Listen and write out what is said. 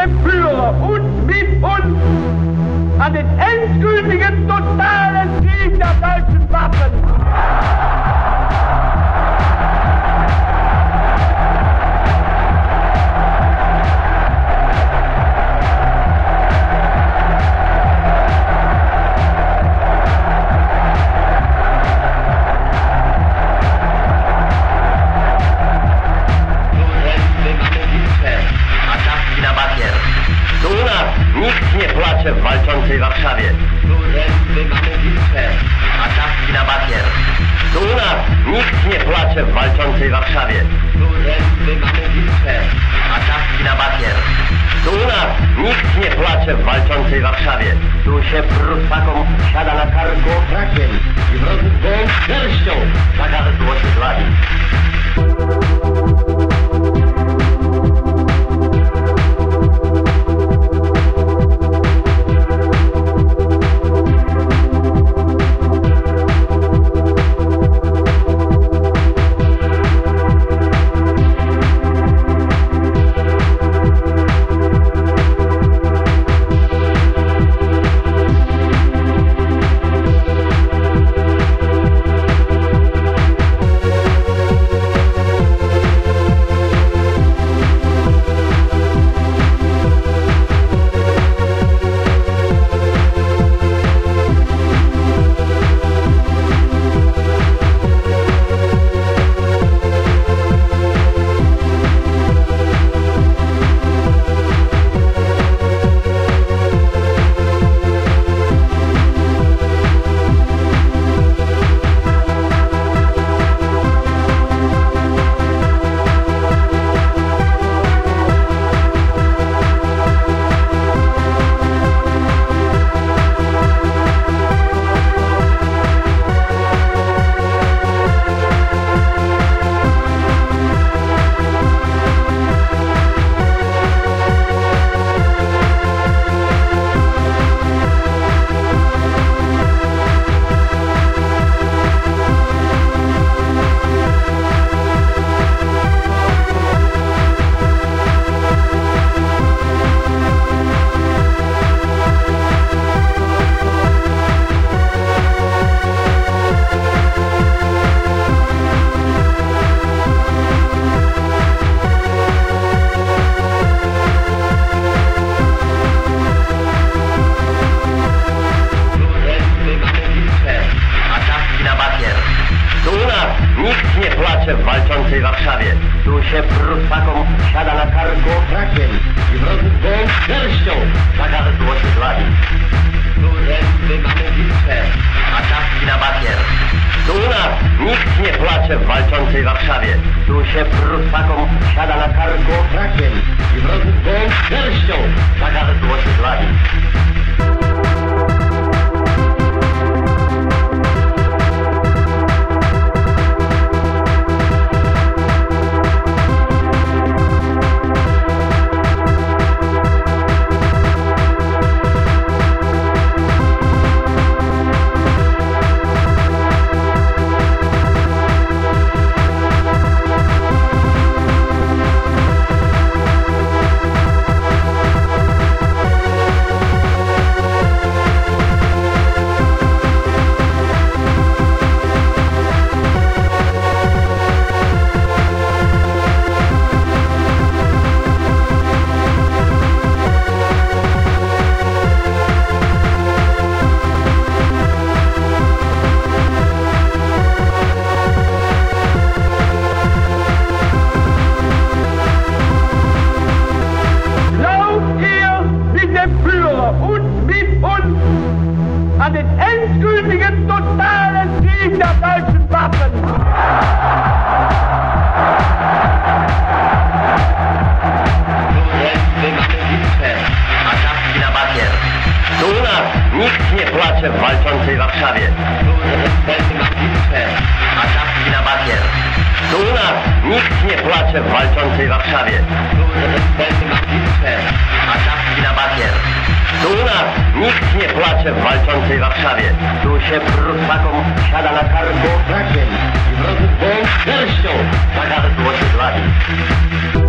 Führer und mit uns an den endgültigen totalen Krieg der deutschen Waffen. Nikt nie płacze w walczącej Warszawie. Studenty mamy bitwę. Ataki na bakier. Tu u nas nikt nie płacze w walczącej Warszawie. Studenty mamy bitwę. Ataki na bakier. Tu u nas nikt nie płacze w walczącej Warszawie. Tu się Prusakom siada na karku trakiem i wrogu gołą szerścią za gardło się dłani. Nikt nie płacze w walczącej Warszawie. Tu się Prusakom siada na karku trakiem i wrogu gołą szerścią za gardło się dłani. Studenty mamy bitwę. Ataki na bakier. Tu u nas nikt nie płacze w walczącej Warszawie. Tu się Prusakom siada na karku trakiem i wrogu gołą szerścią za gardło się dłani. An den endgültigen totalen Krieg der deutschen Waffen. Studenty mamy bitwę. Ataki na bakier. Tu u nas nikt nie płacze w walczącej Warszawie. Studenty mamy bitwę. Ataki na bakier. Tu u nas nikt nie płacze w walczącej Warszawie. Studenty mamy bitwę. Ataki na bakier. Tu u nas nikt nie płacze w walczącej Warszawie. Tu się Prusakom siada na karku trakiem i wrogu gołą szerścią za gardło się dłani.